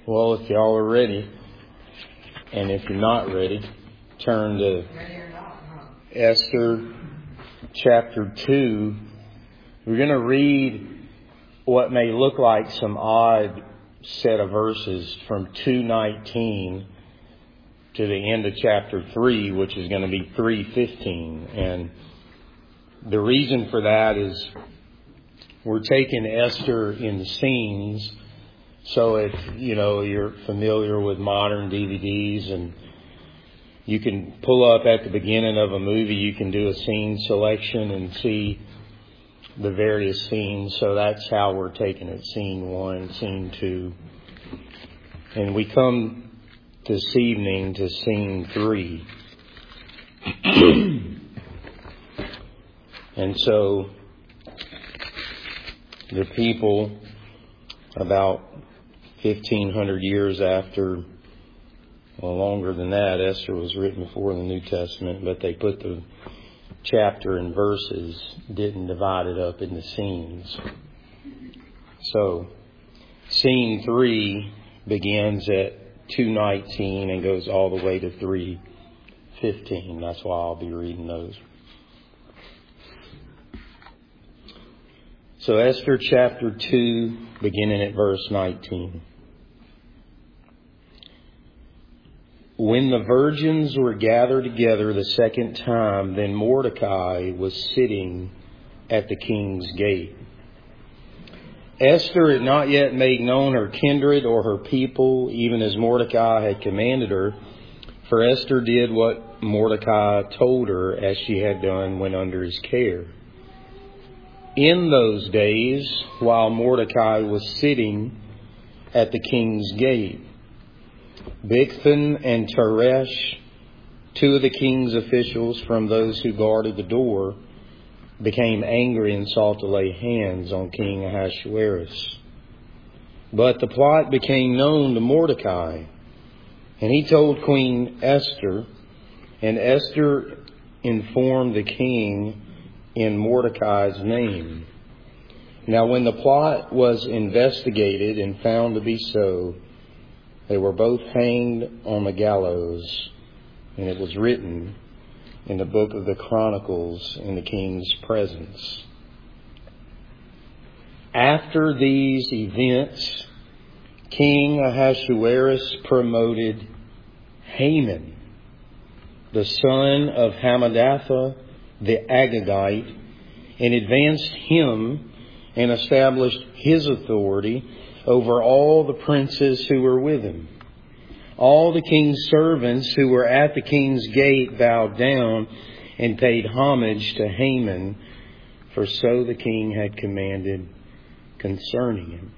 Well, if y'all are ready, and if you're not ready, turn to Esther chapter 2. We're going to read what may look like some odd set of verses from 2:19 to the end of chapter 3, which is going to be 3:15. And the reason for that is we're taking Esther in scenes. So if, you're familiar with modern DVDs and you can pull up at the beginning of a movie, you can do a scene selection and see the various scenes. So that's how we're taking it. Scene 1, scene 2. And we come this evening to scene 3. And so the people, about 1,500 years after, well, longer than that, Esther was written before the New Testament, but they put the chapter and verses, didn't divide it up into scenes. So, scene 3 begins at 2:19 and goes all the way to 3:15. That's why I'll be reading those. So, Esther chapter 2, beginning at verse 19. When the virgins were gathered together the second time, then Mordecai was sitting at the king's gate. Esther had not yet made known her kindred or her people, even as Mordecai had commanded her, for Esther did what Mordecai told her, as she had done when under his care. In those days, while Mordecai was sitting at the king's gate, Bigthan and Teresh, two of the king's officials from those who guarded the door, became angry and sought to lay hands on King Ahasuerus. But the plot became known to Mordecai, and he told Queen Esther, and Esther informed the king in Mordecai's name. Now when the plot was investigated and found to be so, they were both hanged on the gallows, and it was written in the book of the Chronicles in the king's presence. After these events, King Ahasuerus promoted Haman, the son of Hammedatha the Agagite, and advanced him and established his authority over all the princes who were with him. All the king's servants who were at the king's gate bowed down and paid homage to Haman, for so the king had commanded concerning him.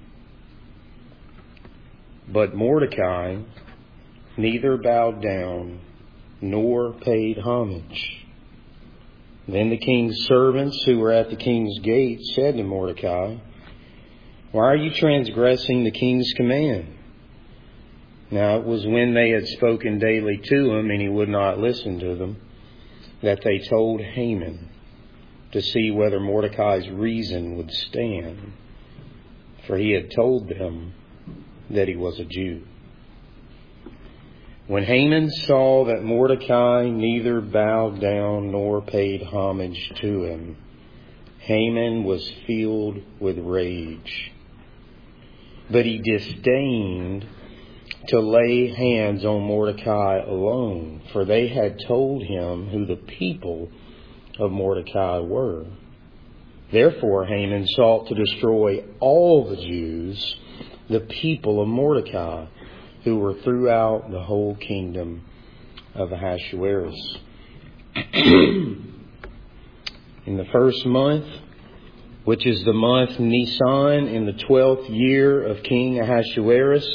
But Mordecai neither bowed down nor paid homage. Then the king's servants who were at the king's gate said to Mordecai, "Why are you transgressing the king's command?" Now it was when they had spoken daily to him, and he would not listen to them, that they told Haman to see whether Mordecai's reason would stand, for he had told them that he was a Jew. When Haman saw that Mordecai neither bowed down nor paid homage to him, Haman was filled with rage. But he disdained to lay hands on Mordecai alone, for they had told him who the people of Mordecai were. Therefore Haman sought to destroy all the Jews, the people of Mordecai, who were throughout the whole kingdom of Ahasuerus. In the first month, which is the month Nisan, in the 12th year of King Ahasuerus,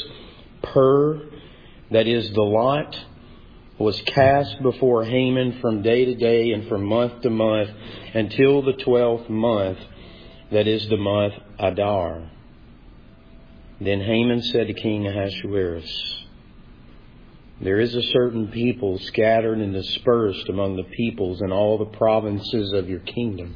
that is the lot, was cast before Haman from day to day and from month to month until the 12th month, that is the month Adar. Then Haman said to King Ahasuerus, "There is a certain people scattered and dispersed among the peoples in all the provinces of your kingdom.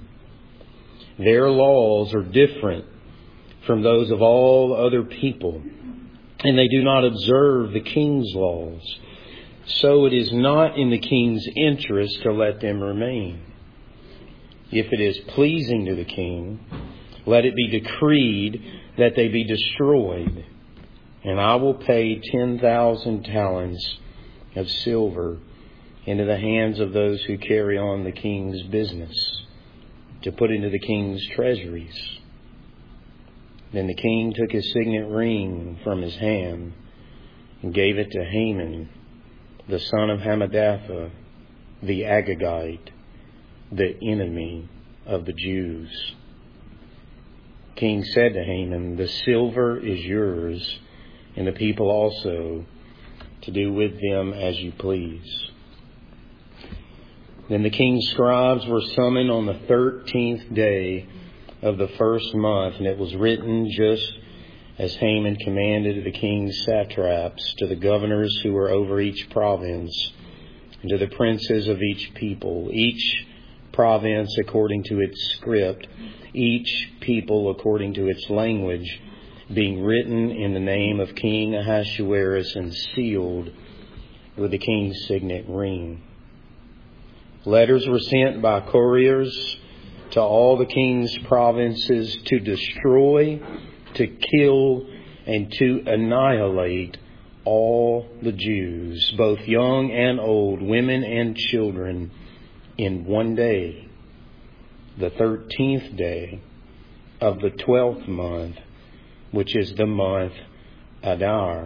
Their laws are different from those of all other people, and they do not observe the king's laws. So it is not in the king's interest to let them remain. If it is pleasing to the king, let it be decreed that they be destroyed, and I will pay 10,000 talents of silver into the hands of those who carry on the king's business, to put into the king's treasuries. Then the king took his signet ring from his hand and gave it to Haman, the son of Hammedatha, the Agagite, the enemy of the Jews. The king said to Haman, the silver is yours, and the people also, to do with them as you please. Then the king's scribes were summoned on the 13th day of the first month, and it was written just as Haman commanded the king's satraps, to the governors who were over each province, and to the princes of each people, each province according to its script, each people according to its language, being written in the name of King Ahasuerus and sealed with the king's signet ring. Letters were sent by couriers to all the king's provinces to destroy, to kill, and to annihilate all the Jews, both young and old, women and children, in one day, the 13th day of the 12th month, which is the month Adar,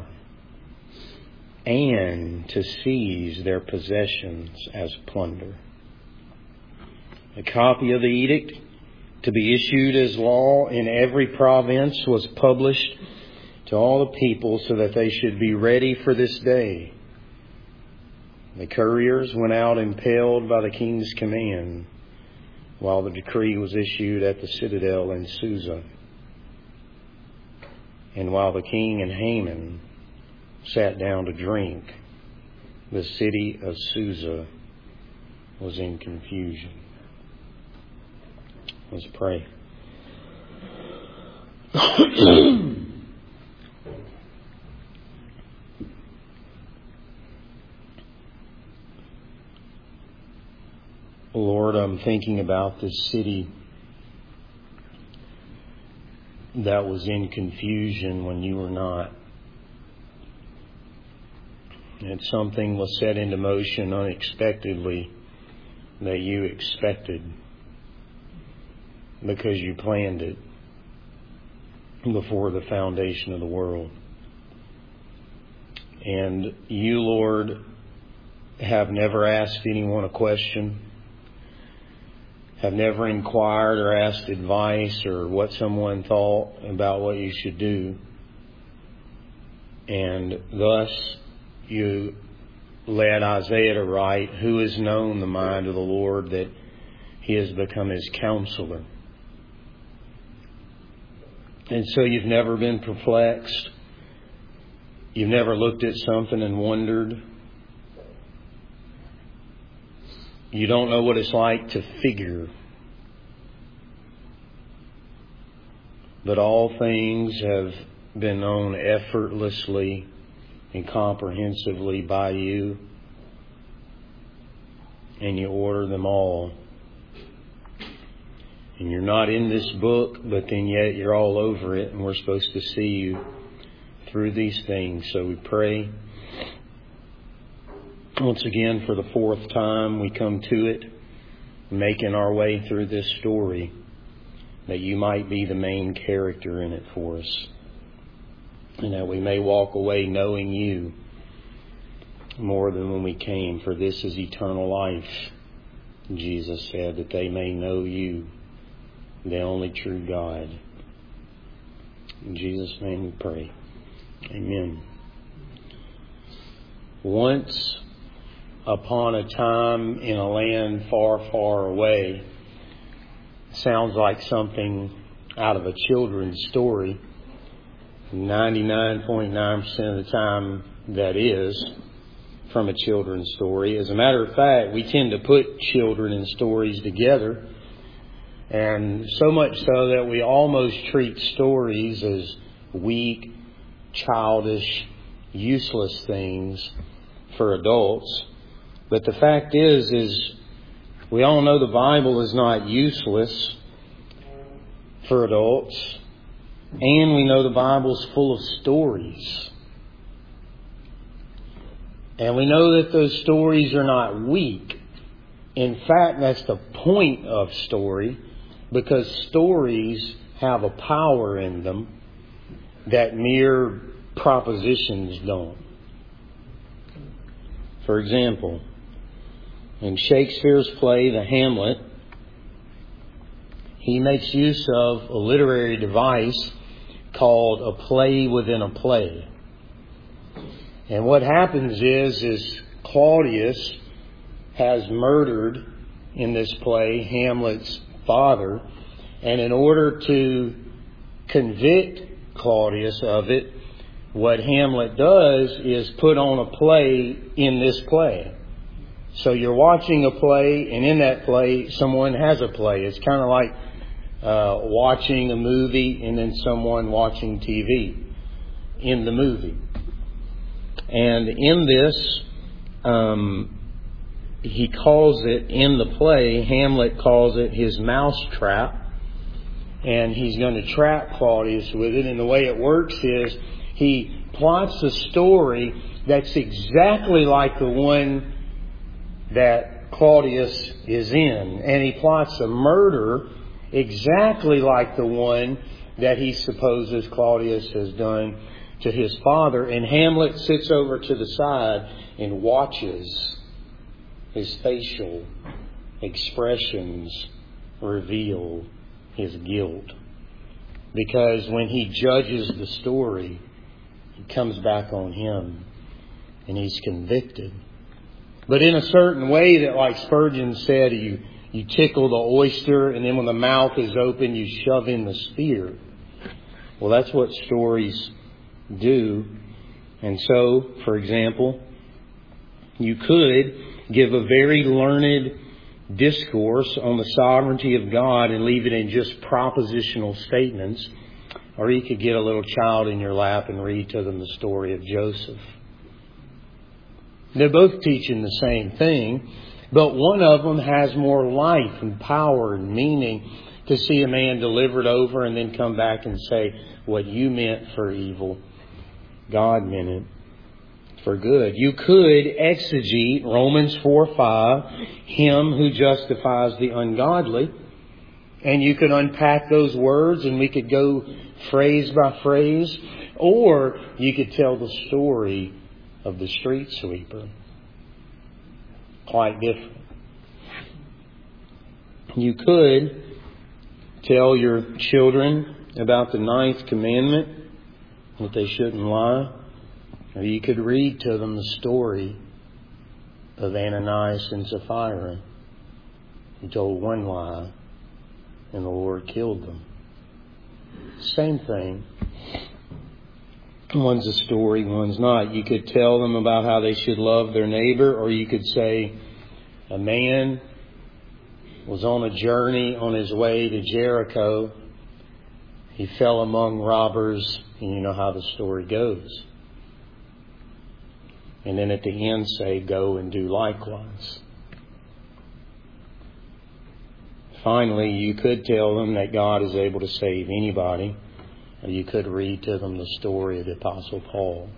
and to seize their possessions as plunder. A copy of the edict, to be issued as law in every province, was published to all the people so that they should be ready for this day. The couriers went out impelled by the king's command, while the decree was issued at the citadel in Susa. And while the king and Haman sat down to drink, the city of Susa was in confusion. Let's pray. Lord, I'm thinking about this city that was in confusion when you were not. And something was set into motion unexpectedly that you expected, because you planned it before the foundation of the world. And you, Lord, have never asked anyone a question, have never inquired or asked advice or what someone thought about what you should do. And thus you led Isaiah to write, who has known the mind of the Lord that he has become his counselor? And so you've never been perplexed. You've never looked at something and wondered. You don't know what it's like to figure. But all things have been known effortlessly and comprehensively by you. And you order them all. And you're not in this book, but then yet you're all over it, and we're supposed to see you through these things. So we pray once again for the fourth time we come to it, making our way through this story, that you might be the main character in it for us, and that we may walk away knowing you more than when we came, for this is eternal life. Jesus said that they may know you, the only true God. In Jesus' name we pray. Amen. Once upon a time in a land far, far away sounds like something out of a children's story. 99.9% of the time that is from a children's story. As a matter of fact, we tend to put children and stories together, and so much so that we almost treat stories as weak childish, useless things for adults. But the fact is we all know the Bible is not useless for adults. And we know the Bible's full of stories. And we know that those stories are not weak. In fact, that's the point of story, because stories have a power in them that mere propositions don't. For example, in Shakespeare's play, The Hamlet, he makes use of a literary device called a play within a play. And what happens is Claudius has murdered, in this play, Hamlet's father. And in order to convict Claudius of it, what Hamlet does is put on a play in this play. So you're watching a play, and in that play, someone has a play. It's kind of like watching a movie and then someone watching TV in the movie. And in this, he calls it, in the play, Hamlet calls it his mousetrap. And he's going to trap Claudius with it. And the way it works is he plots a story that's exactly like the one that Claudius is in. And he plots a murder exactly like the one that he supposes Claudius has done to his father. And Hamlet sits over to the side and watches his facial expressions reveal his guilt. Because when he judges the story, it comes back on him and he's convicted. But in a certain way that, like Spurgeon said, you tickle the oyster, and then when the mouth is open, you shove in the spear. Well, that's what stories do. And so, for example, you could give a very learned discourse on the sovereignty of God and leave it in just propositional statements. Or you could get a little child in your lap and read to them the story of Joseph. They're both teaching the same thing, but one of them has more life and power and meaning. To see a man delivered over and then come back and say, what you meant for evil, God meant it for good. You could exegete Romans 4:5, him who justifies the ungodly. And you could unpack those words and we could go phrase by phrase. Or you could tell the story of the street sweeper. Quite different. You could tell your children about the 9th commandment, that they shouldn't lie. Or you could read to them the story of Ananias and Sapphira, who told one lie and the Lord killed them. Same thing. One's a story, one's not. You could tell them about how they should love their neighbor, or you could say a man was on a journey on his way to Jericho. He fell among robbers, and you know how the story goes. And then at the end say, go and do likewise. Finally, you could tell them that God is able to save anybody. Or you could read to them the story of the Apostle Paul.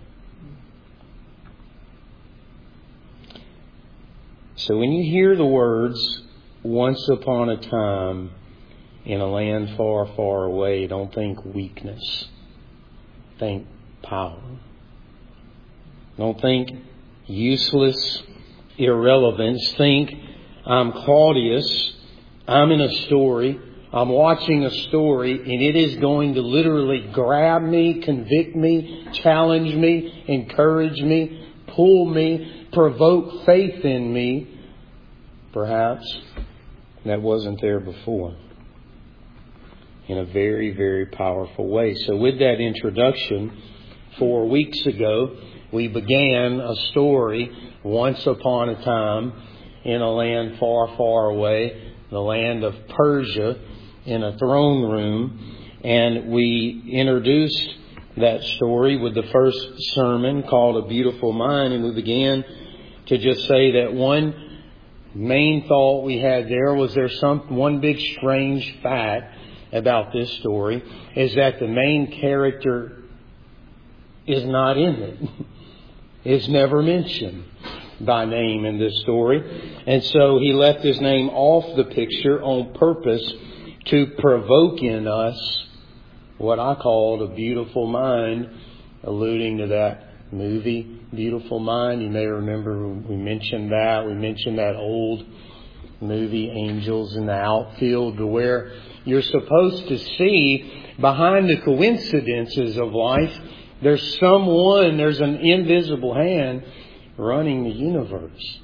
So when you hear the words, once upon a time in a land far, far away, don't think weakness. Think power. Don't think useless irrelevance. Think, I'm Claudius. I'm in a story. I'm watching a story, and it is going to literally grab me, convict me, challenge me, encourage me, pull me, provoke faith in me, perhaps, that wasn't there before, in a very, very powerful way. So with that introduction, 4 weeks ago, we began a story, once upon a time, in a land far, far away, the land of Persia, in a throne room, and we introduced that story with the first sermon called A Beautiful Mind, and we began to just say that one main thought we had there was there's one big strange fact about this story, is that the main character is not in it. Is never mentioned by name in this story. And so he left his name off the picture on purpose to provoke in us what I called a beautiful mind, alluding to that movie, Beautiful Mind. You may remember we mentioned that. We mentioned that old movie, Angels in the Outfield, to where you're supposed to see behind the coincidences of life, there's an invisible hand running the universe.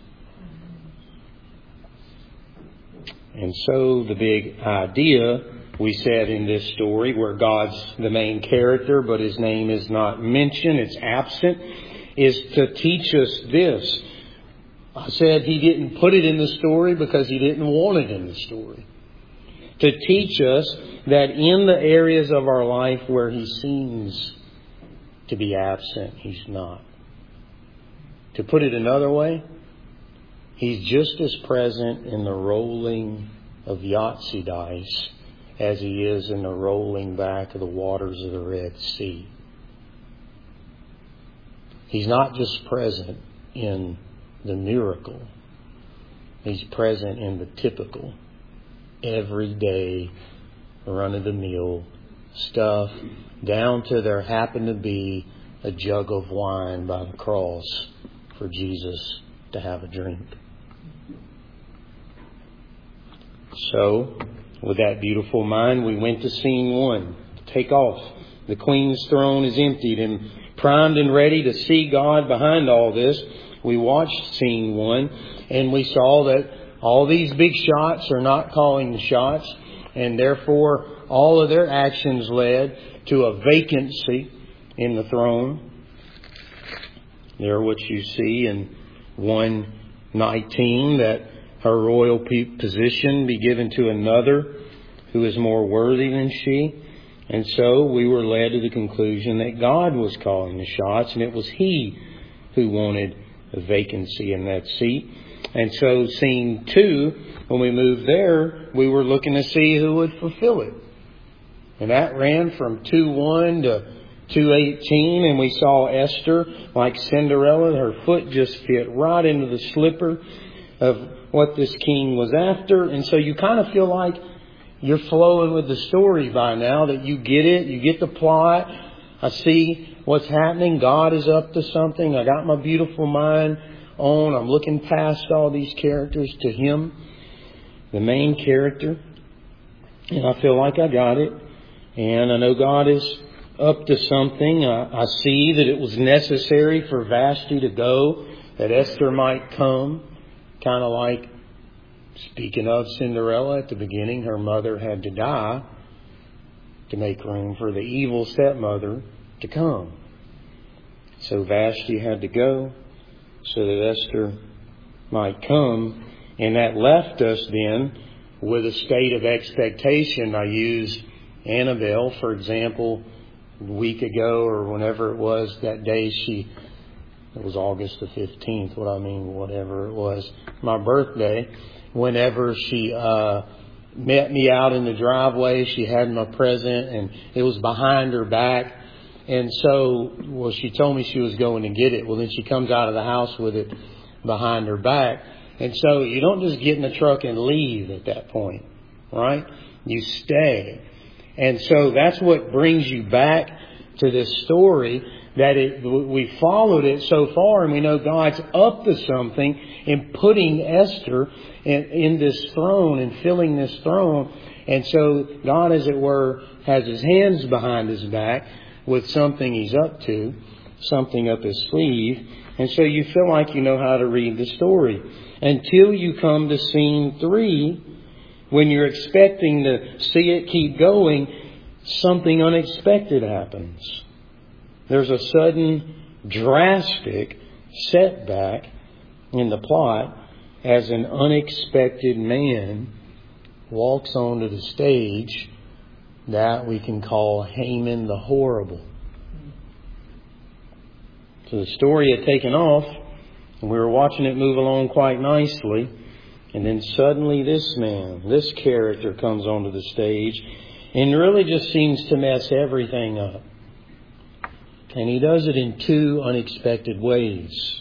And so the big idea we said in this story, where God's the main character, but His name is not mentioned, it's absent, is to teach us this. I said He didn't put it in the story because He didn't want it in the story. To teach us that in the areas of our life where He seems to be absent, He's not. To put it another way, He's just as present in the rolling of Yahtzee dice as He is in the rolling back of the waters of the Red Sea. He's not just present in the miracle. He's present in the typical, everyday, run-of-the-mill stuff, down to there happened to be a jug of wine by the cross for Jesus to have a drink. So, with that beautiful mind, we went to scene 1. Take off. The Queen's throne is emptied, and primed and ready to see God behind all this, we watched scene 1, and we saw that all these big shots are not calling the shots, and therefore all of their actions led to a vacancy in the throne. There what you see in 1:19, that her royal position be given to another who is more worthy than she. And so we were led to the conclusion that God was calling the shots, and it was He who wanted a vacancy in that seat. And so scene 2, when we moved there, we were looking to see who would fulfill it. And that ran from 2:1 to 2:18, and we saw Esther, like Cinderella, her foot just fit right into the slipper of what this king was after. And so you kind of feel like you're flowing with the story by now, that you get it, you get the plot. I see what's happening. God is up to something. I got my beautiful mind on. I'm looking past all these characters to Him, the main character. And I feel like I got it. And I know God is up to something. I see that it was necessary for Vashti to go, that Esther might come. Kind of like, speaking of Cinderella at the beginning, her mother had to die to make room for the evil stepmother to come. So Vashti had to go so that Esther might come. And that left us then with a state of expectation. I used Annabelle, for example, a week ago or whenever it was that day it was August the 15th, whatever it was, my birthday. Whenever she met me out in the driveway, she had my present and it was behind her back. And so, she told me she was going to get it. Well, then she comes out of the house with it behind her back. And so you don't just get in the truck and leave at that point, right? You stay. And so that's what brings you back to this story, that we followed it so far, and we know God's up to something in putting Esther in this throne and filling this throne. And so God, as it were, has His hands behind His back with something He's up to, something up His sleeve. And so you feel like you know how to read the story until you come to scene 3, when you're expecting to see it keep going. Something unexpected happens. There's a sudden, drastic setback in the plot as an unexpected man walks onto the stage that we can call Haman the Horrible. So the story had taken off, and we were watching it move along quite nicely. And then suddenly this man, this character comes onto the stage and really just seems to mess everything up. And he does it in two unexpected ways.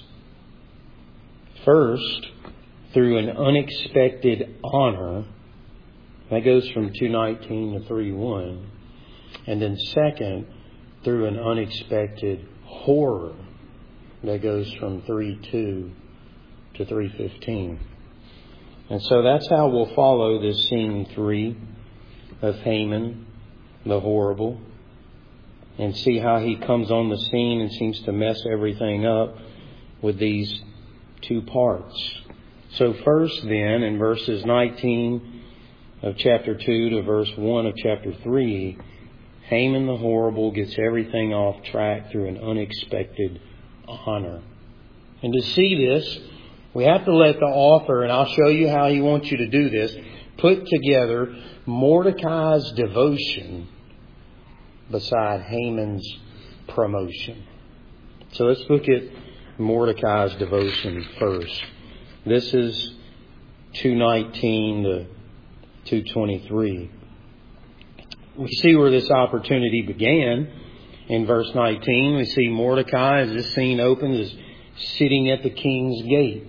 First, through an unexpected honor. That goes from 2:19 to 3:1. And then second, through an unexpected horror. That goes from 3:2 to 3:15. And so that's how we'll follow this scene 3 of Haman, the horrible, and see how he comes on the scene and seems to mess everything up with these two parts. So first then, in verses 19 of chapter 2 to verse 1 of chapter 3, Haman the horrible gets everything off track through an unexpected honor. And to see this, we have to let the author, and I'll show you how he wants you to do this, put together Mordecai's devotion beside Haman's promotion. So let's look at Mordecai's devotion first. This is 2:19 to 2:23. We see where this opportunity began. In verse 19, we see Mordecai, as this scene opens, is sitting at the king's gate.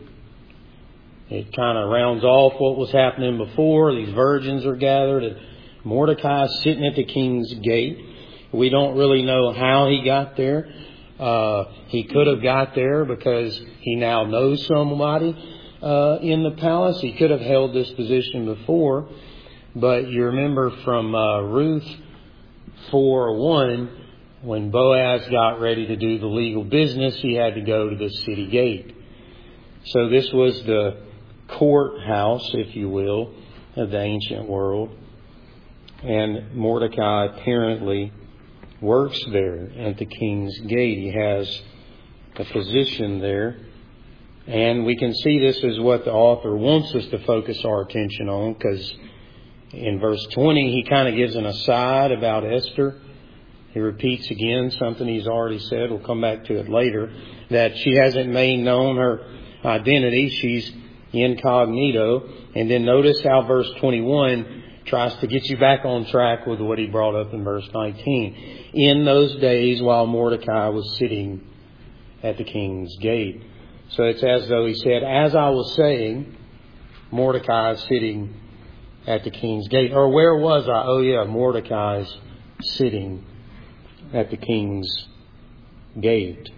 It kind of rounds off what was happening before. These virgins are gathered, and Mordecai is sitting at the king's gate. We don't really know how he got there. He could have got there because he now knows somebody in the palace. He could have held this position before. But you remember from Ruth 4:1, when Boaz got ready to do the legal business, he had to go to the city gate. So this was the courthouse, if you will, of the ancient world. And Mordecai apparently works there at the king's gate. He has a position there. And we can see this is what the author wants us to focus our attention on, because in verse 20, he kind of gives an aside about Esther. He repeats again something he's already said. We'll come back to it later. That she hasn't made known her identity. She's incognito. And then notice how verse 21 tries to get you back on track with what he brought up in verse 19. In those days while Mordecai was sitting at the king's gate. So it's as though he said, as I was saying, Mordecai is sitting at the king's gate. Or where was I? Oh yeah, Mordecai's sitting at the king's gate.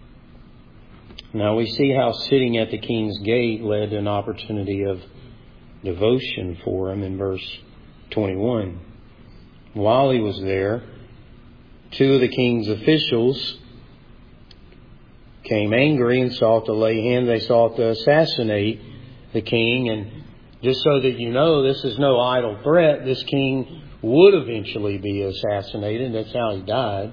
Now we see how sitting at the king's gate led to an opportunity of devotion for him in verse 21. While he was there, two of the king's officials came angry and sought to lay hands. They sought to assassinate the king. And just so that you know, this is no idle threat. This king would eventually be assassinated. That's how he died.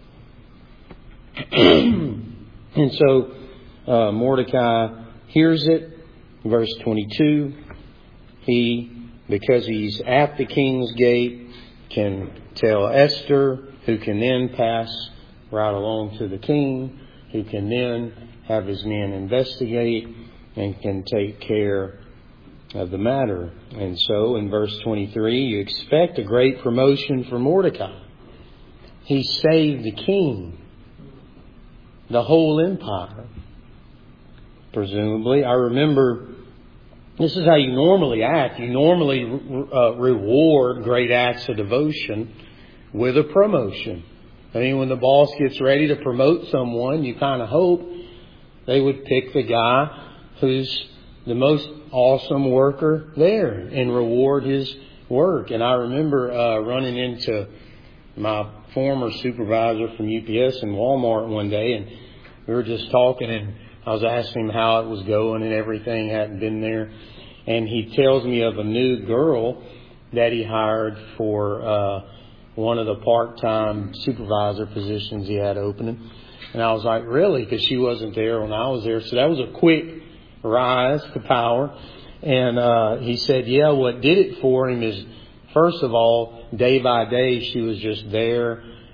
And so Mordecai hears it. Verse 22, because he's at the king's gate, can tell Esther, who can then pass right along to the king, who can then have his men investigate and can take care of the matter. And so in verse 23, you expect a great promotion for Mordecai. He saved the king, the whole empire, presumably. I remember, this is how you normally act. You normally reward great acts of devotion with a promotion. I mean, when the boss gets ready to promote someone, you kind of hope they would pick the guy who's the most awesome worker there and reward his work. And I remember running into my former supervisor from UPS in Walmart one day, and we were just talking, and I was asking him how it was going and everything, hadn't been there. And he tells me of a new girl that he hired for one of the part-time supervisor positions he had opening. And I was like, really? Because she wasn't there when I was there. So that was a quick rise to power. And he said, yeah, what did it for him is, first of all, day by day, she was just there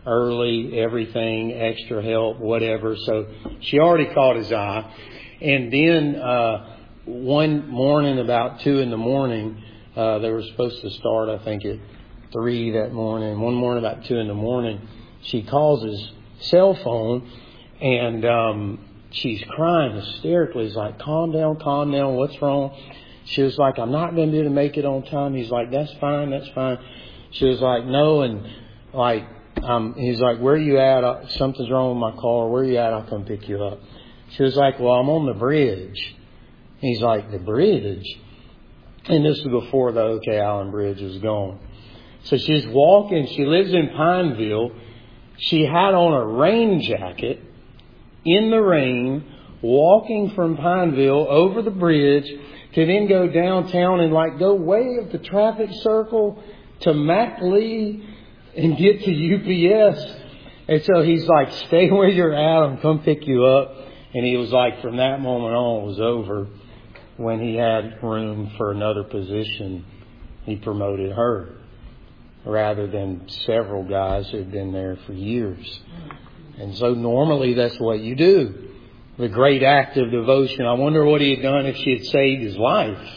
early, everything, extra help, whatever. So she already caught his eye. And then one morning about 2 a.m, they were supposed to start, I think, at 3 that morning. One morning about 2 a.m, she calls his cell phone, and she's crying hysterically. He's like, calm down, what's wrong? She was like, I'm not going to be able to make it on time. He's like, that's fine. She was like, no, and like, he's like, where are you at? Something's wrong with my car. Where are you at? I'll come pick you up. She was like, well, I'm on the bridge. He's like, the bridge? And this was before the OK Allen Bridge was gone. So she's walking. She lives in Pineville. She had on a rain jacket in the rain, walking from Pineville over the bridge to then go downtown and like go way up the traffic circle to MacLee and get to UPS. And so he's like, stay where you're at. I'm come pick you up. And he was like, from that moment on, it was over. When he had room for another position, he promoted her rather than several guys who had been there for years. And so normally that's what you do. The great act of devotion. I wonder what he had done if she had saved his life.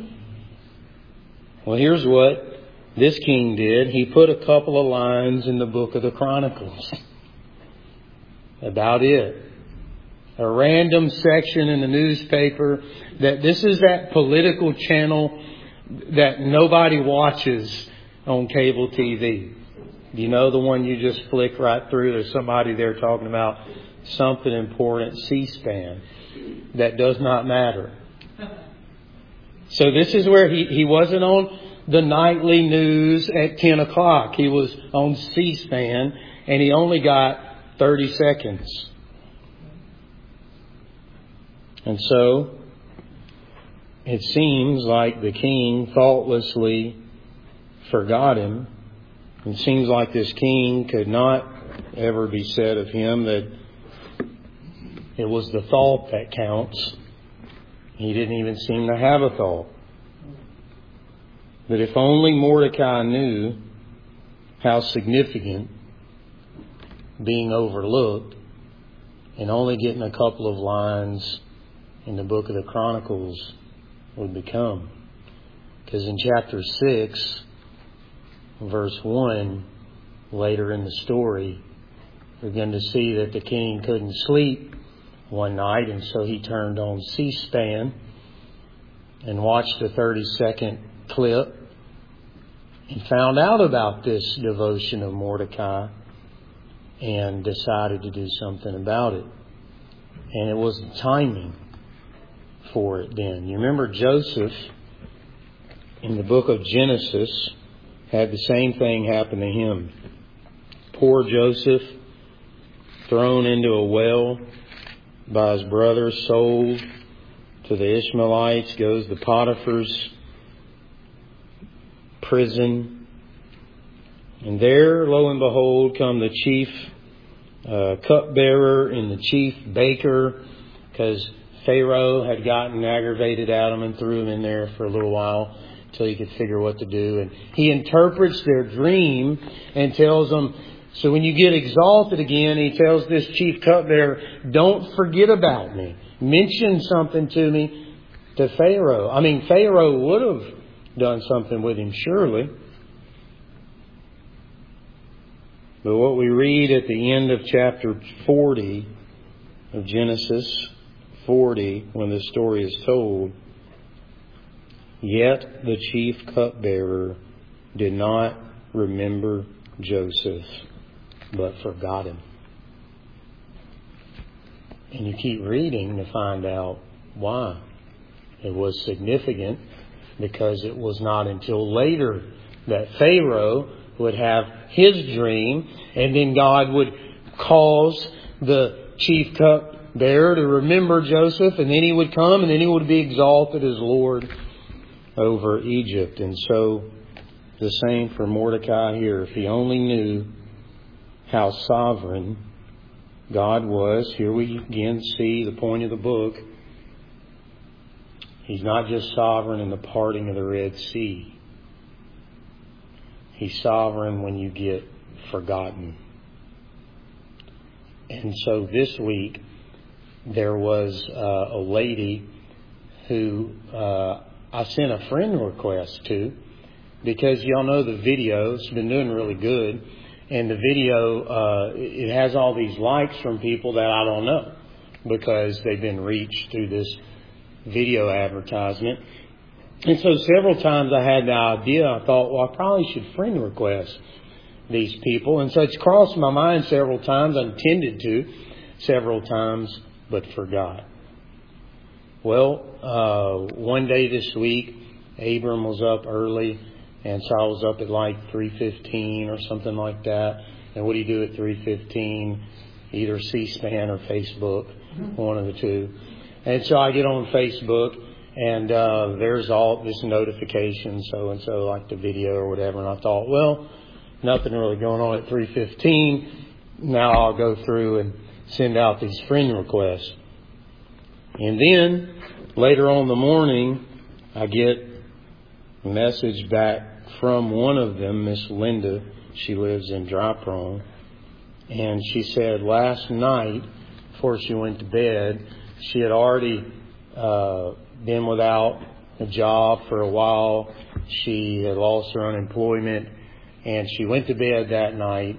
Well, here's what this king did. He put a couple of lines in the book of the Chronicles. About it. A random section in the newspaper that this is that political channel that nobody watches on cable TV. You know, the one you just flick right through. There's somebody there talking about something important, C-SPAN, that does not matter. So this is where he wasn't on the nightly news at 10 o'clock. He was on C-SPAN, and he only got 30 seconds. And so it seems like the king thoughtlessly forgot him. It seems like this king could not ever be said of him that it was the thought that counts. He didn't even seem to have a thought. But if only Mordecai knew how significant being overlooked and only getting a couple of lines in the book of the Chronicles would become. Because in chapter 6, verse 1, later in the story, we're going to see that the king couldn't sleep one night, and so he turned on C-SPAN and watched a 30-second clip and found out about this devotion of Mordecai and decided to do something about it. And it was the timing for it then. You remember Joseph in the book of Genesis had the same thing happen to him. Poor Joseph, thrown into a well by his brothers, sold to the Ishmaelites, goes to Potiphar's prison. And there, lo and behold, come the chief cupbearer and the chief baker, because Pharaoh had gotten aggravated at him and threw him in there for a little while until he could figure what to do. And he interprets their dream and tells them, so when you get exalted again, he tells this chief cupbearer, don't forget about me. Mention something to me to Pharaoh. I mean, Pharaoh would have done something with him, surely. But what we read at the end of chapter 40 of Genesis 40, when the story is told, yet the chief cupbearer did not remember Joseph, but forgot him. And you keep reading to find out why. It was significant because it was not until later that Pharaoh would have his dream, and then God would cause the chief cupbearer to remember Joseph, and then he would come, and then he would be exalted as Lord over Egypt. And so the same for Mordecai here. If he only knew how sovereign God was. Here we again see the point of the book. He's not just sovereign in the parting of the Red Sea. He's sovereign when you get forgotten. And so this week, there was a lady who I sent a friend request to, because y'all know the video's been doing really good. And the video, it has all these likes from people that I don't know, because they've been reached through this video advertisement. And so several times I had the idea, I thought, well, I probably should friend request these people. And so it's crossed my mind several times. I intended to several times, but forgot. Well, one day this week, Abram was up early, and so I was up at like 3:15 or something like that. And what do you do at 3:15? Either C-SPAN or Facebook, one of the two. And so I get on Facebook, and there's all this notification, so-and-so, like the video or whatever. And I thought, well, nothing really going on at 3:15. Now I'll go through and send out these friend requests. And then later on in the morning, I get a message back from one of them, Miss Linda. She lives in Dry Prong. And she said last night, before she went to bed, she had already been without a job for a while. She had lost her unemployment. And she went to bed that night,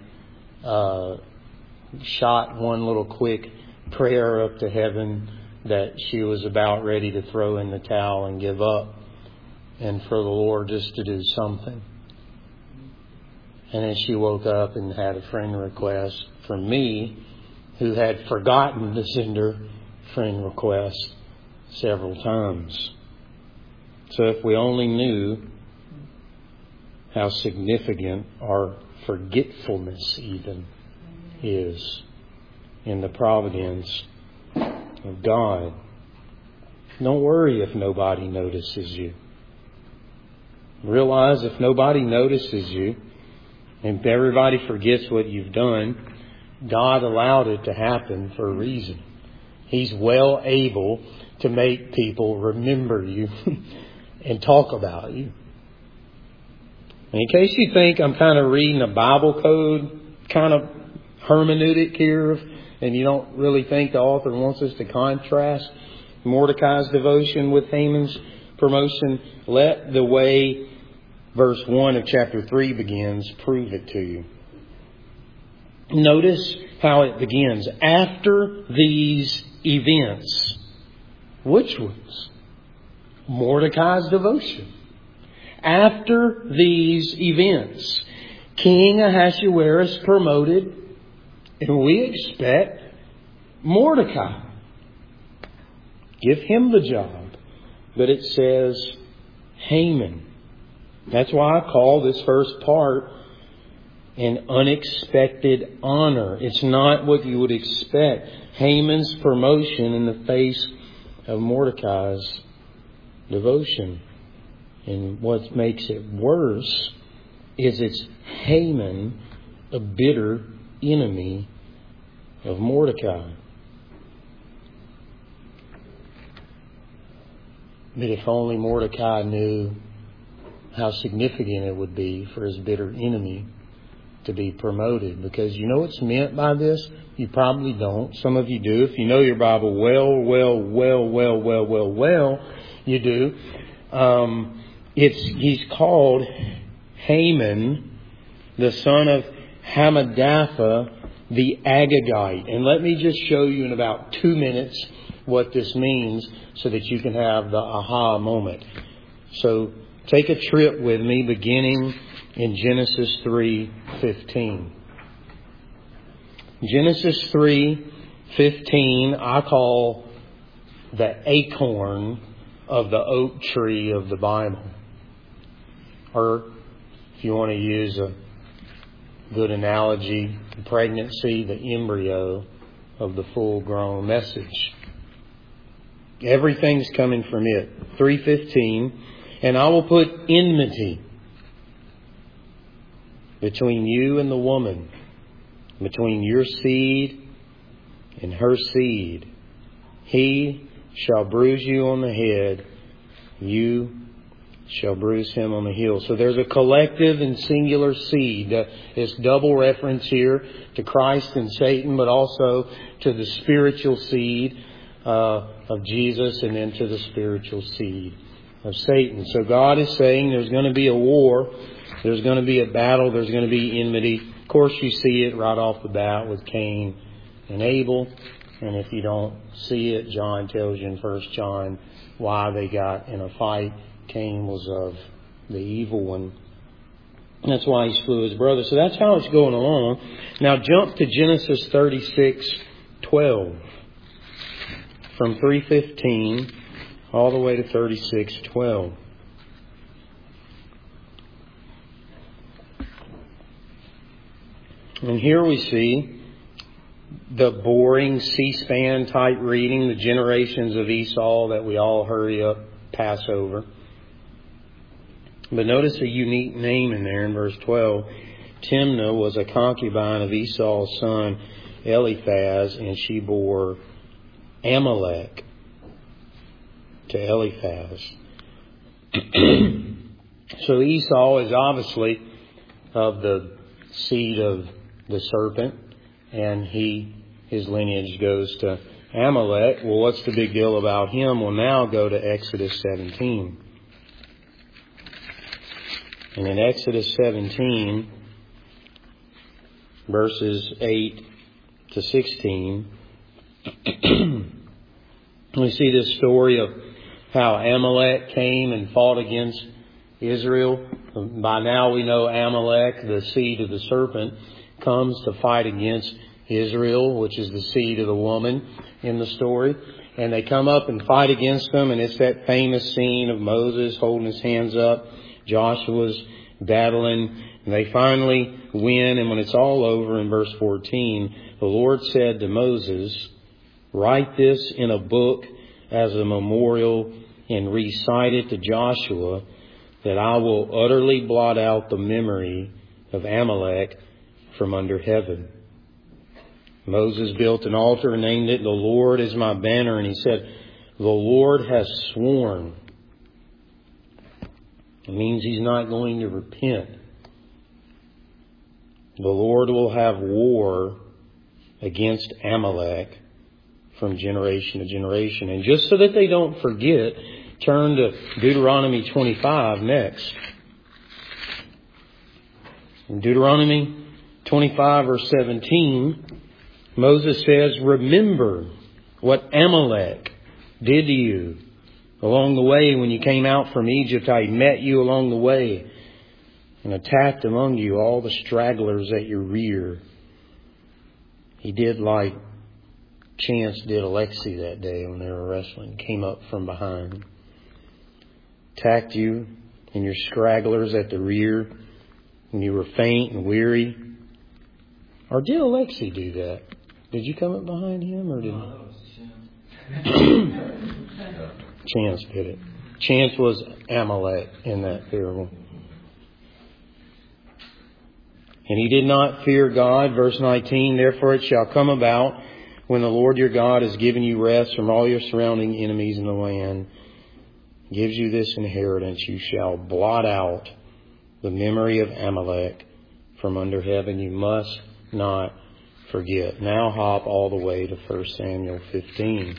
shot one little quick prayer up to heaven that she was about ready to throw in the towel and give up, and for the Lord just to do something. And then she woke up and had a friend request from me, who had forgotten to send her friend request several times. So if we only knew how significant our forgetfulness even is in the providence of God. Don't worry if nobody notices you. Realize if nobody notices you, and if everybody forgets what you've done, God allowed it to happen for a reason. He's well able to make people remember you and talk about you. And in case you think I'm kind of reading a Bible code kind of hermeneutic here, and you don't really think the author wants us to contrast Mordecai's devotion with Haman's promotion, let the way verse 1 of chapter 3 begins prove it to you. Notice how it begins. After these events. Which ones? Mordecai's devotion. After these events, King Ahasuerus promoted, and we expect, Mordecai. Give him the job. But it says Haman. That's why I call this first part an unexpected honor. It's not what you would expect. Haman's promotion in the face of Mordecai's devotion. And what makes it worse is it's Haman, a bitter enemy of Mordecai. But if only Mordecai knew how significant it would be for his bitter enemy to be promoted. Because you know what's meant by this? You probably don't. Some of you do. If you know your Bible well, you do. He's called Haman, the son of Hammedatha, the Agagite. And let me just show you in about 2 minutes what this means so that you can have the aha moment. So take a trip with me beginning in Genesis 3:15. Genesis 3:15 I call the acorn of the oak tree of the Bible. Or if you want to use a good analogy, pregnancy, the embryo of the full-grown message. Everything's coming from it. 3:15, and I will put enmity between you and the woman, between your seed and her seed. He shall bruise you on the head, you shall bruise him on the heel. So there's a collective and singular seed. It's double reference here to Christ and Satan, but also to the spiritual seed of Jesus, and then to the spiritual seed of Satan. So God is saying there's going to be a war, there's going to be a battle, there's going to be enmity. Of course, you see it right off the bat with Cain and Abel. And if you don't see it, John tells you in 1 John why they got in a fight. Cain was of the evil one. That's why he slew his brother. So that's how it's going along. Now jump to Genesis 36:12. From 3:15 all the way to 36:12. And here we see the boring C-SPAN type reading, the generations of Esau that we all hurry up, pass over. But notice a unique name in there in verse 12. Timnah was a concubine of Esau's son Eliphaz, and she bore Amalek to Eliphaz. So Esau is obviously of the seed of the serpent, and his lineage goes to Amalek. Well, what's the big deal about him? We'll now go to Exodus 17. And in Exodus 17, verses 8 to 16, we see this story of how Amalek came and fought against Israel. By now we know Amalek, the seed of the serpent, comes to fight against Israel, which is the seed of the woman in the story. And they come up and fight against them, and it's that famous scene of Moses holding his hands up, Joshua's battling, and they finally win. And when it's all over, in verse 14, the Lord said to Moses, "Write this in a book as a memorial and recite it to Joshua, that I will utterly blot out the memory of Amalek from under heaven." Moses built an altar and named it, "The Lord is my banner." And he said, "The Lord has sworn." It means he's not going to repent. "The Lord will have war against Amalek from generation to generation." And just so that they don't forget, turn to Deuteronomy 25 next. In Deuteronomy 25 verse 17, Moses says, "Remember what Amalek did to you along the way when you came out from Egypt. I met you along the way and attacked among you all the stragglers at your rear." He did like Chance did Alexi that day when they were wrestling. Came up from behind. Attacked you and your stragglers at the rear when you were faint and weary. Or did Alexi do that? Did you come up behind him, or did Chance did it? Chance was Amalek in that parable. "And he did not fear God," verse 19, "Therefore it shall come about when the Lord your God has given you rest from all your surrounding enemies in the land, gives you this inheritance, you shall blot out the memory of Amalek from under heaven." You must not forget. Now hop all the way to 1 Samuel 15.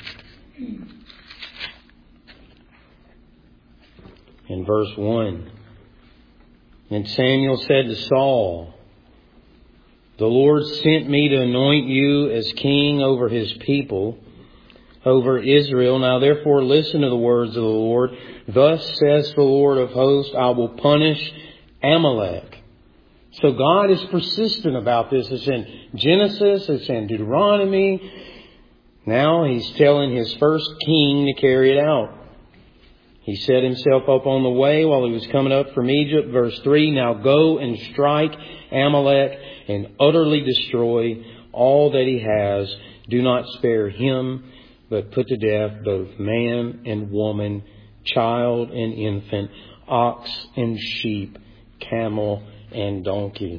In verse 1, "And Samuel said to Saul, the Lord sent me to anoint you as king over his people, over Israel. Now therefore listen to the words of the Lord. Thus says the Lord of hosts, I will punish Amalek." So God is persistent about this. It's in Genesis, it's in Deuteronomy. Now he's telling his first king to carry it out. He set himself up on the way while he was coming up from Egypt. Verse 3, "Now go and strike Amalek and utterly destroy all that he has. Do not spare him, but put to death both man and woman, child and infant, ox and sheep, camel and donkey."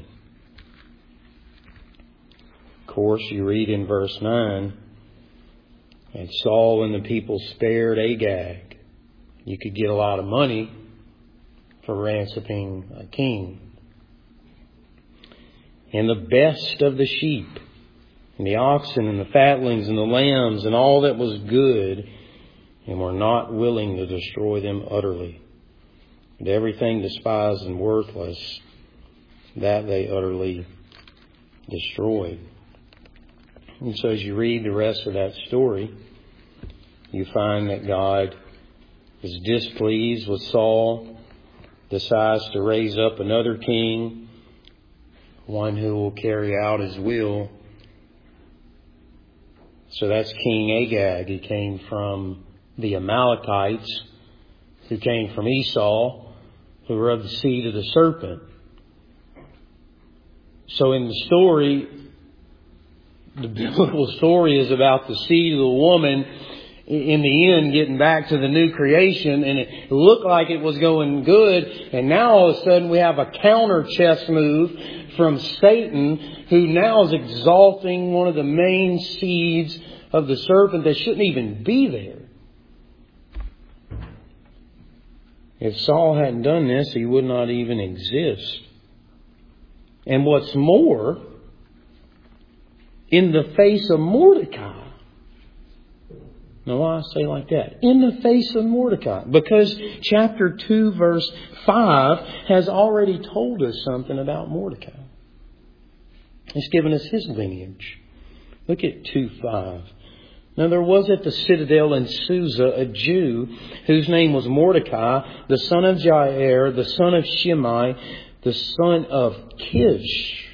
Of course, you read in verse 9, "And Saul and the people spared Agag." You could get a lot of money for ransoming a king. And the best of the sheep, and the oxen, and the fatlings, and the lambs, and all that was good, and were not willing to destroy them utterly. But everything despised and worthless, that they utterly destroyed. And so as you read the rest of that story, you find that God is displeased with Saul, decides to raise up another king, one who will carry out his will. So that's King Agag. He came from the Amalekites, who came from Esau, who were of the seed of the serpent. So in the story, the biblical story is about the seed of the woman in the end getting back to the new creation, and it looked like it was going good, and now all of a sudden we have a counter chess move from Satan, who now is exalting one of the main seeds of the serpent that shouldn't even be there. If Saul hadn't done this, he would not even exist. And what's more, in the face of Mordecai. Now why I say like that? In the face of Mordecai. Because chapter 2 verse 5 has already told us something about Mordecai. It's given us his lineage. Look at 2:5. Now there was at the citadel in Susa a Jew whose name was Mordecai, the son of Jair, the son of Shimei, the son of Kish,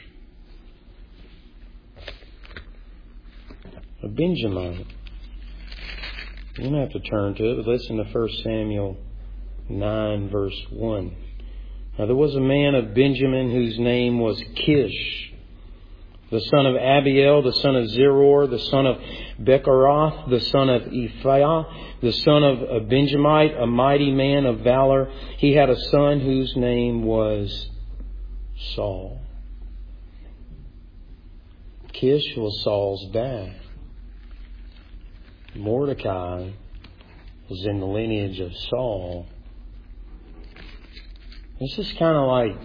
a Benjamite. You don't have to turn to it, but listen to 1 Samuel 9 verse 1. Now there was a man of Benjamin whose name was Kish, the son of Abiel, the son of Zeror, the son of Bechorath, the son of Ephaiah, the son of a Benjamite, a mighty man of valor. He had a son whose name was Saul. Kish was Saul's dad. Mordecai was in the lineage of Saul. This is kind of like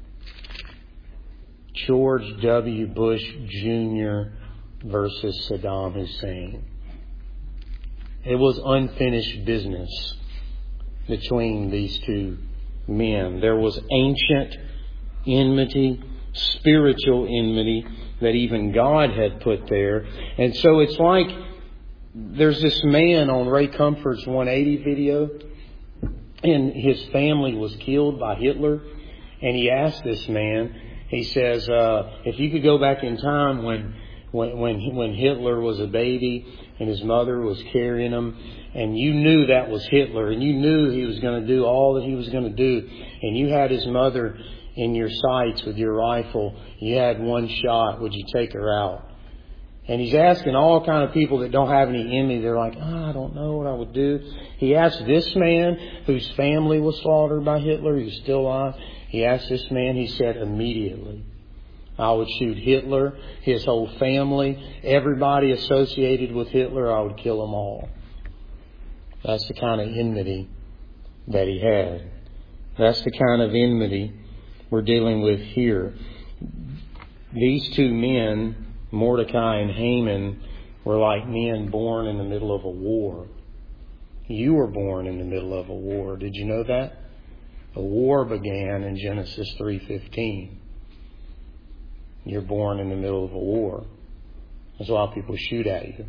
George W. Bush Jr. versus Saddam Hussein. It was unfinished business between these two men. There was ancient enmity, spiritual enmity that even God had put there. And so it's like there's this man on Ray Comfort's 180 video, and his family was killed by Hitler. And he asked this man, he says, if you could go back in time when Hitler was a baby and his mother was carrying him, and you knew that was Hitler, and you knew he was going to do all that he was going to do, and you had his mother in your sights with your rifle, you had one shot, would you take her out? And he's asking all kind of people that don't have any envy. They're like, I don't know what I would do. He asked this man whose family was slaughtered by Hitler, who's still alive. He asked this man, he said, immediately, I would shoot Hitler, his whole family, everybody associated with Hitler, I would kill them all. That's the kind of enmity that he had. That's the kind of enmity we're dealing with here. These two men, Mordecai and Haman, were like men born in the middle of a war. You were born in the middle of a war. Did you know that? A war began in Genesis 3:15. You're born in the middle of a war. That's why people shoot at you.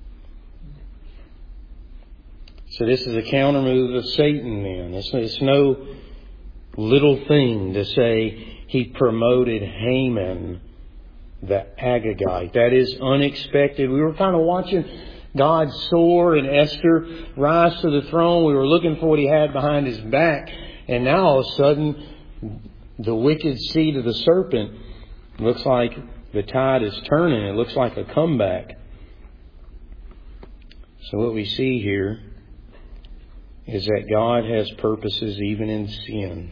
So this is a counter move of Satan, then. It's no little thing to say he promoted Haman, the Agagite. That is unexpected. We were kind of watching God soar and Esther rise to the throne. We were looking for what he had behind his back. And now all of a sudden, the wicked seed of the serpent looks like the tide is turning. It looks like a comeback. So what we see here is that God has purposes even in sin.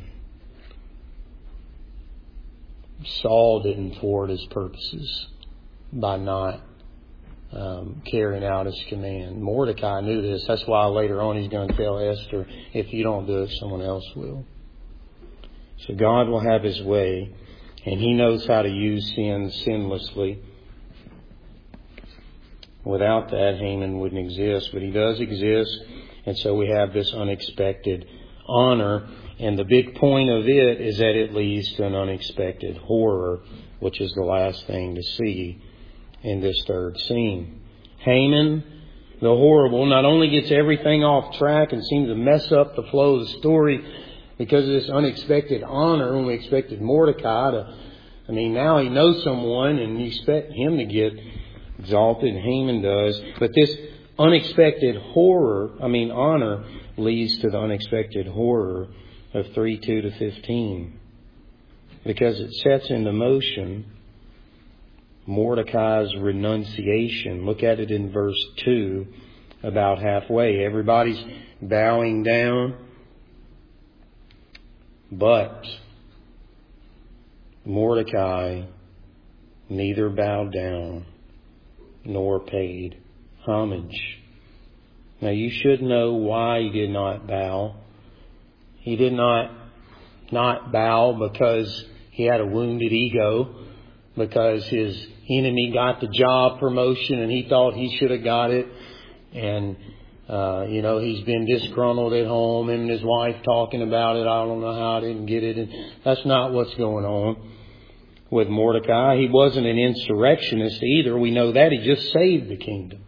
Saul didn't thwart his purposes by not carrying out his command. Mordecai knew this. That's why later on he's going to tell Esther, if you don't do it, someone else will. So God will have His way, and He knows how to use sin sinlessly. Without that, Haman wouldn't exist, but he does exist, and so we have this unexpected honor. And the big point of it is that it leads to an unexpected horror, which is the last thing to see in this third scene. Haman, the horrible, not only gets everything off track and seems to mess up the flow of the story because of this unexpected honor when we expected Mordecai to, now he knows someone and you expect him to get exalted, Haman does. But this unexpected honor leads to the unexpected horror of 3:2 to 15. Because it sets into motion Mordecai's renunciation. Look at it in verse 2, about halfway. Everybody's bowing down. But Mordecai neither bowed down nor paid homage. Now you should know why he did not bow. He did not bow because he had a wounded ego, because his enemy got the job promotion and he thought he should have got it. And, he's been disgruntled at home, him and his wife talking about it. I don't know how I didn't get it. And that's not what's going on with Mordecai. He wasn't an insurrectionist either. We know that. He just saved the kingdom.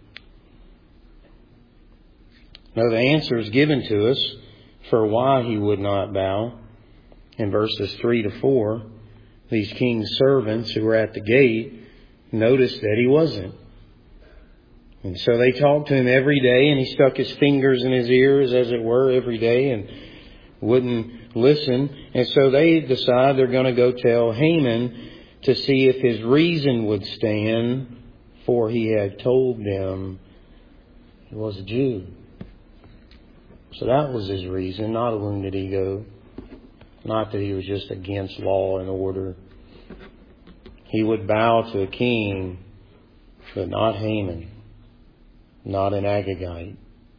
Now the answer is given to us for why he would not bow. In verses 3 to 4, these king's servants who were at the gate noticed that he wasn't. And so they talked to him every day, and he stuck his fingers in his ears, as it were, every day, and wouldn't listen. And so they decide they're going to go tell Haman to see if his reason would stand, for he had told them he was a Jew. So that was his reason, not a wounded ego. Not that he was just against law and order. He would bow to a king, but not Haman, not an Agagite.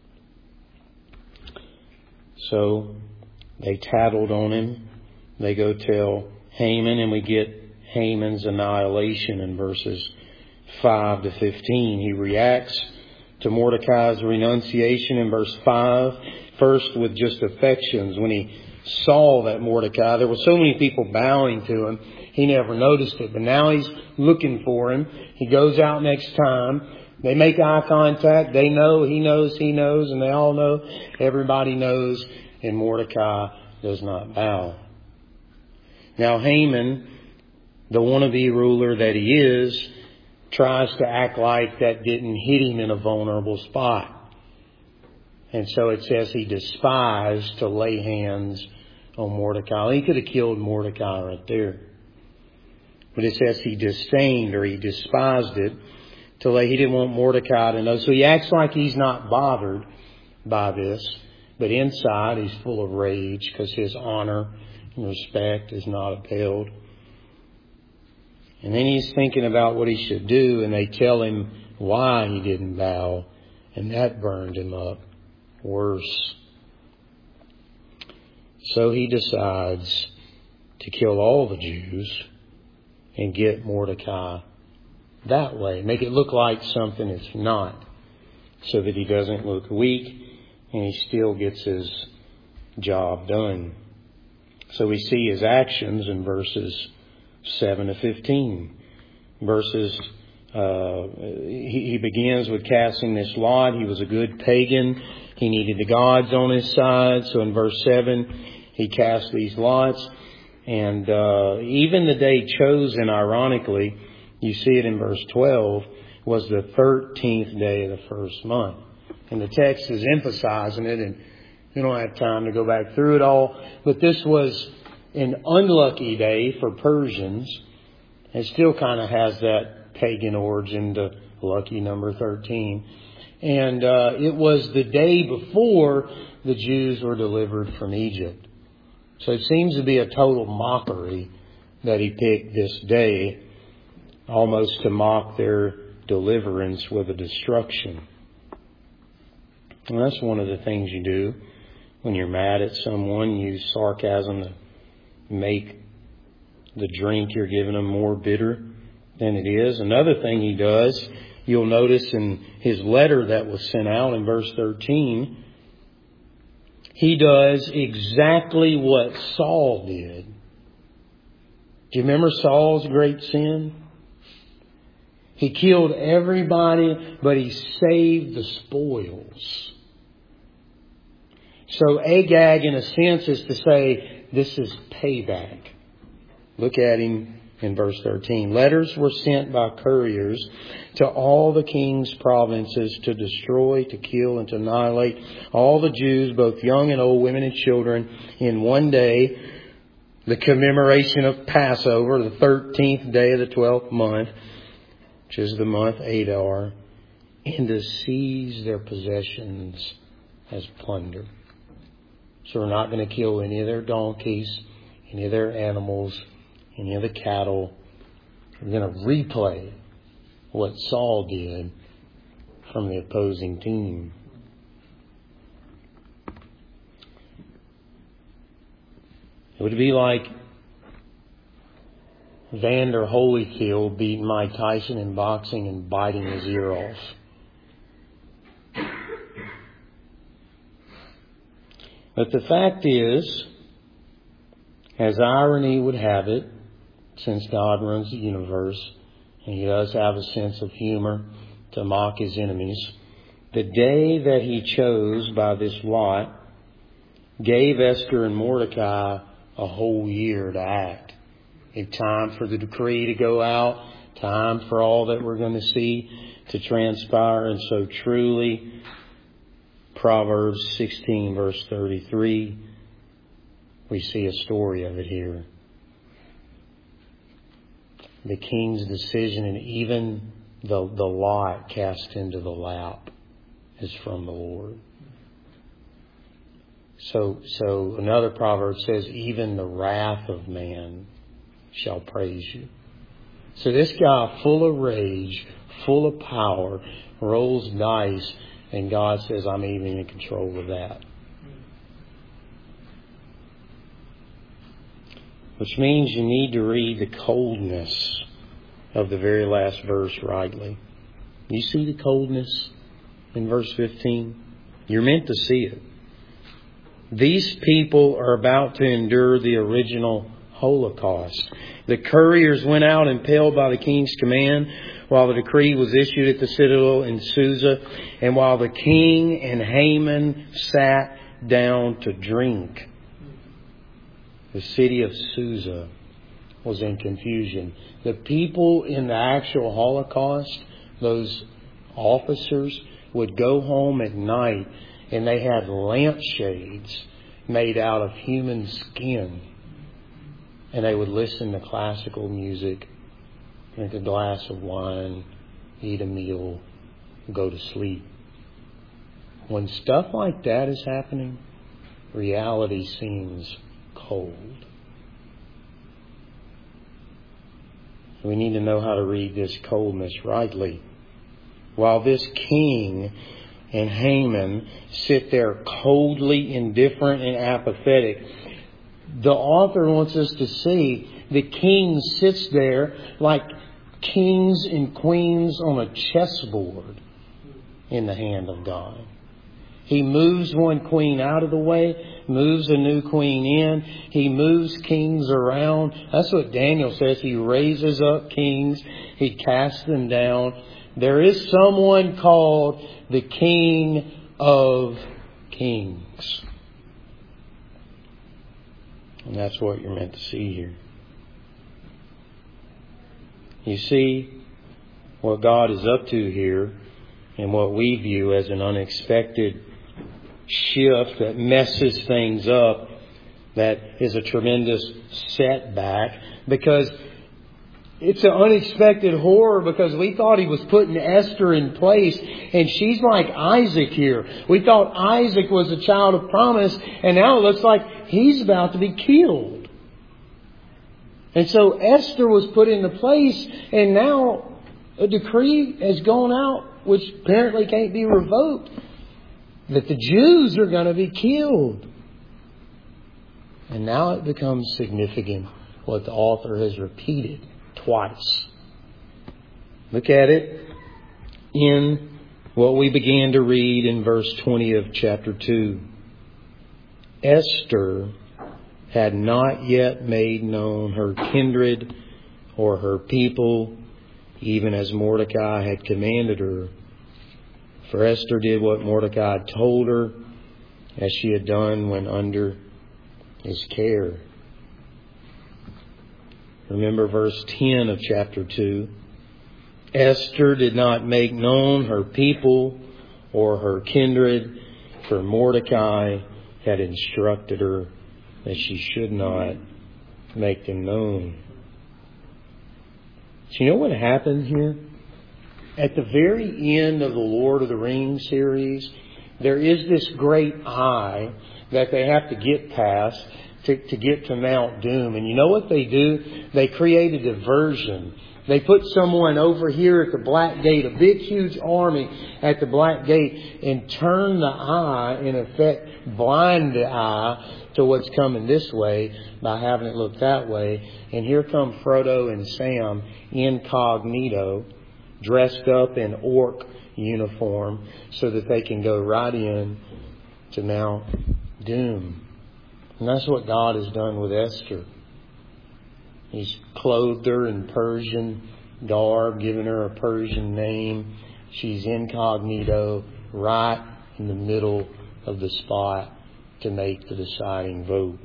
So they tattled on him. They go tell Haman, and we get Haman's annihilation in verses 5 to 15. He reacts to Mordecai's renunciation in verse 5, first with just affections. When he saw that Mordecai, there were so many people bowing to him, he never noticed it. But now he's looking for him. He goes out next time. They make eye contact. They know, he knows, and they all know, everybody knows, and Mordecai does not bow. Now Haman, the wannabe ruler that he is, tries to act like that didn't hit him in a vulnerable spot. And so it says he despised to lay hands on Mordecai. He could have killed Mordecai right there. But it says he disdained, or he despised it, he didn't want Mordecai to know. So he acts like he's not bothered by this. But inside he's full of rage because his honor and respect is not upheld. And then he's thinking about what he should do, and they tell him why he didn't bow, and that burned him up worse. So he decides to kill all the Jews and get Mordecai that way. Make it look like something it's not, so that he doesn't look weak and he still gets his job done. So we see his actions in verses 7 to 15. He begins with casting this lot. He was a good pagan. He needed the gods on his side. So in verse 7, he cast these lots. And even the day chosen, ironically, you see it in verse 12, was the 13th day of the first month. And the text is emphasizing it, and we don't have time to go back through it all. But this was an unlucky day for Persians. It still kind of has that pagan origin, the lucky number 13. And it was the day before the Jews were delivered from Egypt. So it seems to be a total mockery that he picked this day, almost to mock their deliverance with a destruction. And that's one of the things you do when you're mad at someone. You use sarcasm to make the drink you're giving them more bitter than it is. Another thing he does, you'll notice in his letter that was sent out in verse 13, he does exactly what Saul did. Do you remember Saul's great sin? He killed everybody, but he saved the spoils. So Agag, in a sense, is to say, this is payback. Look at him in verse 13. Letters were sent by couriers to all the king's provinces to destroy, to kill, and to annihilate all the Jews, both young and old, women and children, in one day, the commemoration of Passover, the 13th day of the 12th month, which is the month Adar, and to seize their possessions as plunder. So we're not going to kill any of their donkeys, any of their animals, any of the cattle. We're going to replay what Saul did from the opposing team. It would be like Vander Holyfield beating Mike Tyson in boxing and biting his ear off. But the fact is, as irony would have it, since God runs the universe, and He does have a sense of humor to mock His enemies, the day that He chose by this lot gave Esther and Mordecai a whole year to act. Gave time for the decree to go out, time for all that we're going to see to transpire. And so truly, Proverbs 16 verse 33, we see a story of it here. The king's decision and even the lot cast into the lap is from the Lord. So another proverb says, even the wrath of man shall praise you. So this guy, full of rage, full of power, rolls dice, and God says, I'm even in control of that. Which means you need to read the coldness of the very last verse rightly. You see the coldness in verse 15? You're meant to see it. These people are about to endure the original Holocaust. The couriers went out impelled by the king's command while the decree was issued at the citadel in Susa, and while the king and Haman sat down to drink. The city of Susa was in confusion. The people in the actual Holocaust, those officers, would go home at night and they had lampshades made out of human skin. And they would listen to classical music, drink a glass of wine, eat a meal, go to sleep. When stuff like that is happening, reality seems cold. We need to know how to read this coldness rightly. While this king and Haman sit there coldly indifferent and apathetic, the author wants us to see the king sits there like kings and queens on a chessboard in the hand of God. He moves one queen out of the way, moves a new queen in. He moves kings around. That's what Daniel says. He raises up kings. He casts them down. There is someone called the King of Kings. And that's what you're meant to see here. You see what God is up to here and what we view as an unexpected shift that messes things up, that is a tremendous setback, because it's an unexpected horror, because we thought he was putting Esther in place, and she's like Isaac here. We thought Isaac was a child of promise, and now it looks like he's about to be killed. And so Esther was put into place, and now a decree has gone out, which apparently can't be revoked, that the Jews are going to be killed. And now it becomes significant what the author has repeated twice. Look at it in what we began to read in verse 20 of chapter 2. Esther had not yet made known her kindred or her people, even as Mordecai had commanded her. For Esther did what Mordecai told her, as she had done when under his care. Remember verse 10 of chapter 2. Esther did not make known her people or her kindred, for Mordecai had instructed her that she should not make them known. So you know what happened here? At the very end of the Lord of the Rings series, there is this great eye that they have to get past to get to Mount Doom. And you know what they do? They create a diversion. They put someone over here at the Black Gate, a big, huge army at the Black Gate, and turn the eye, in effect, blind the eye to what's coming this way by having it look that way. And here come Frodo and Sam incognito, dressed up in orc uniform, so that they can go right in to Mount Doom. And that's what God has done with Esther. He's clothed her in Persian garb, given her a Persian name. She's incognito, right in the middle of the spot to make the deciding vote.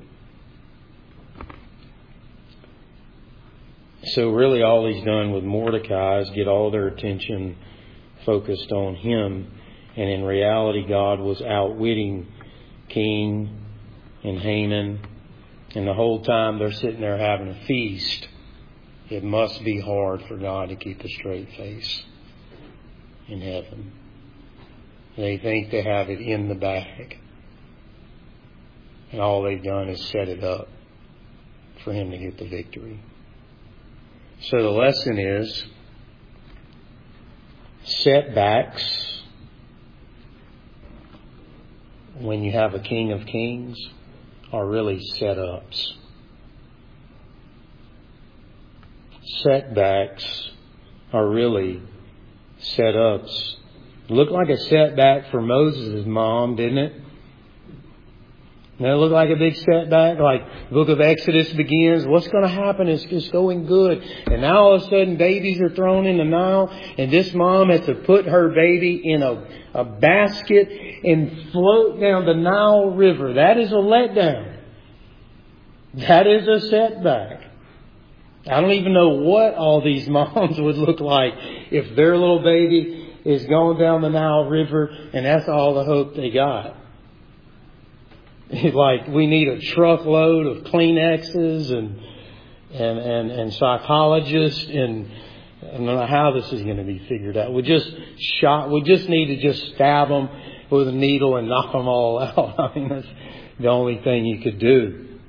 So really all he's done with Mordecai is get all their attention focused on him. And in reality, God was outwitting King and Haman. And the whole time they're sitting there having a feast. It must be hard for God to keep a straight face in heaven. They think they have it in the bag. And all they've done is set it up for him to get the victory. So the lesson is setbacks when you have a King of Kings are really setups. Setbacks are really setups. Looked like a setback for Moses' mom, didn't it? Now, it looked like a big setback, like the book of Exodus begins. What's going to happen is it's going good. And now all of a sudden babies are thrown in the Nile. And this mom has to put her baby in a basket and float down the Nile River. That is a letdown. That is a setback. I don't even know what all these moms would look like if their little baby is going down the Nile River and that's all the hope they got. Like, we need a truckload of Kleenexes and psychologists, and I don't know how this is going to be figured out. We just need to just stab them with a needle and knock them all out. I mean, that's the only thing you could do.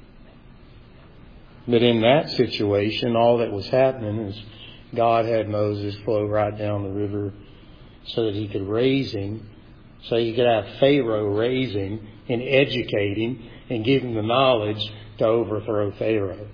But in that situation, all that was happening is God had Moses flow right down the river so that he could raise him, so he could have Pharaoh raise him and educate him and give him the knowledge to overthrow Pharaoh.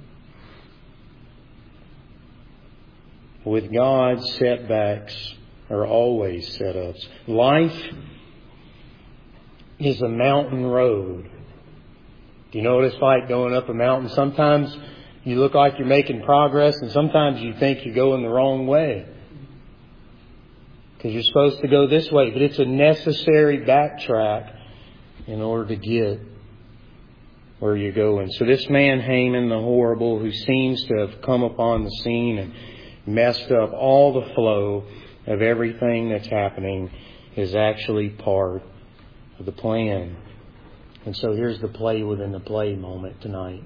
With God, setbacks are always setups. Life is a mountain road. Do you know what it's like going up a mountain? Sometimes you look like you're making progress, and sometimes you think you're going the wrong way, because you're supposed to go this way. But it's a necessary backtrack in order to get where you're going. So this man, Haman the horrible, who seems to have come upon the scene and messed up all the flow of everything that's happening, is actually part of the plan. And so here's the play within the play moment tonight.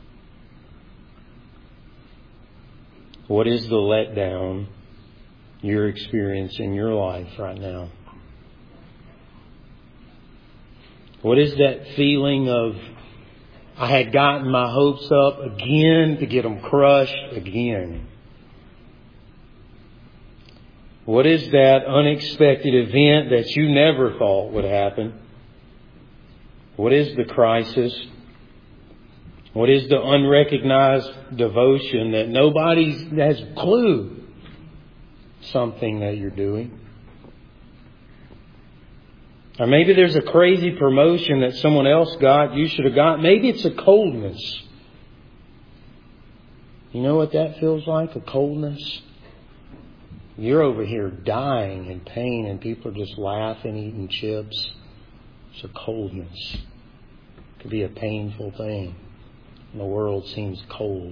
What is the letdown you're experiencing in your life right now? What is that feeling of, I had gotten my hopes up again to get them crushed again? What is that unexpected event that you never thought would happen? What is the crisis What is the unrecognized devotion that nobody has a clue something that you're doing? Or maybe there's a crazy promotion that someone else got, you should have got. Maybe it's a coldness. You know what that feels like? A coldness? You're over here dying in pain and people are just laughing, eating chips. It's a coldness. It could be a painful thing. And the world seems cold.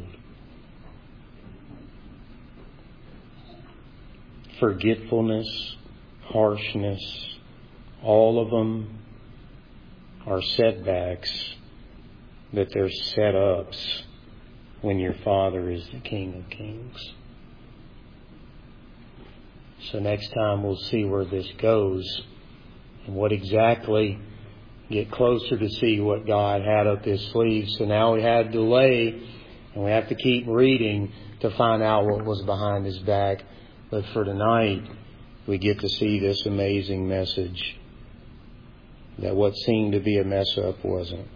Forgetfulness, harshness, all of them are setbacks, but they're set-ups when your Father is the King of Kings. So next time we'll see where this goes and what exactly, get closer to see what God had up His sleeve. So now we had delay and we have to keep reading to find out what was behind His back. But for tonight, we get to see this amazing message that what seemed to be a mess up wasn't.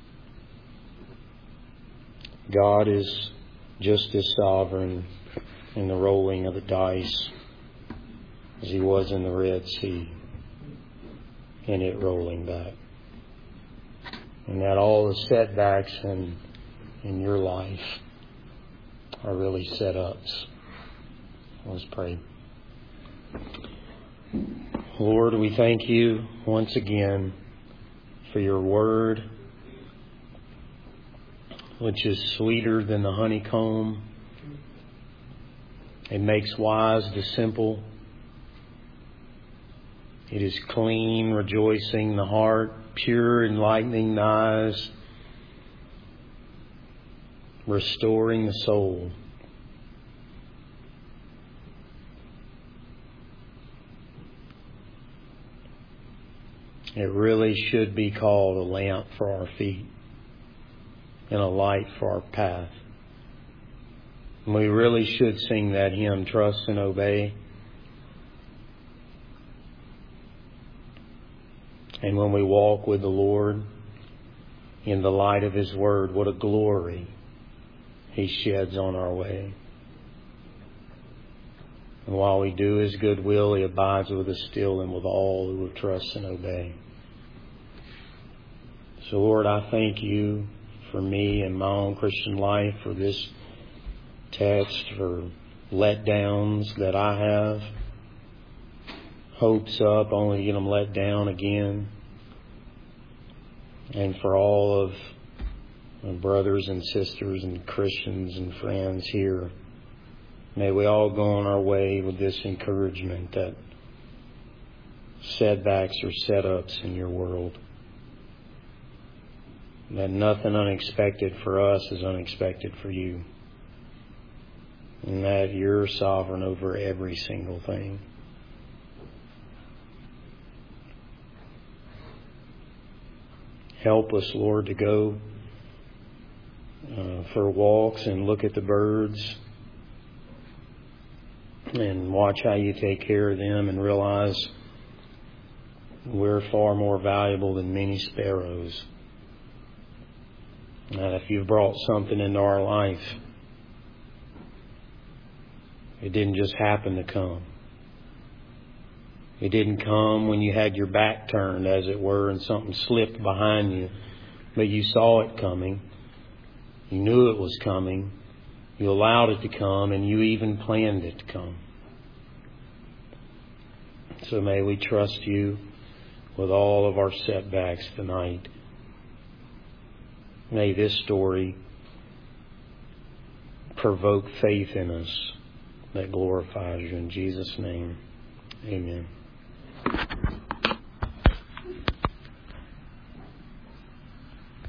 God is just as sovereign in the rolling of the dice as He was in the Red Sea and it rolling back. And that all the setbacks in your life are really set-ups. Let's pray. Lord, we thank You once again for Your word, which is sweeter than the honeycomb. It makes wise the simple. It is clean, rejoicing the heart, pure, enlightening the eyes, restoring the soul. It really should be called a lamp for our feet and a light for our path. And we really should sing that hymn, Trust and Obey. And when we walk with the Lord in the light of His Word, what a glory He sheds on our way. And while we do His good will, He abides with us still and with all who will trust and obey. So Lord, I thank You for me and my own Christian life, for this text, for letdowns that I have. Hopes up, only to get them let down again. And for all of my brothers and sisters and Christians and friends here, may we all go on our way with this encouragement that setbacks are set-ups in Your world. That nothing unexpected for us is unexpected for You. And that You're sovereign over every single thing. Help us, Lord, to go for walks and look at the birds and watch how You take care of them and realize we're far more valuable than many sparrows. And if You've brought something into our life, it didn't just happen to come. It didn't come when you had your back turned, as it were, and something slipped behind you. But You saw it coming. You knew it was coming. You allowed it to come, and You even planned it to come. So may we trust You with all of our setbacks tonight. May this story provoke faith in us that glorifies You. In Jesus' name, amen.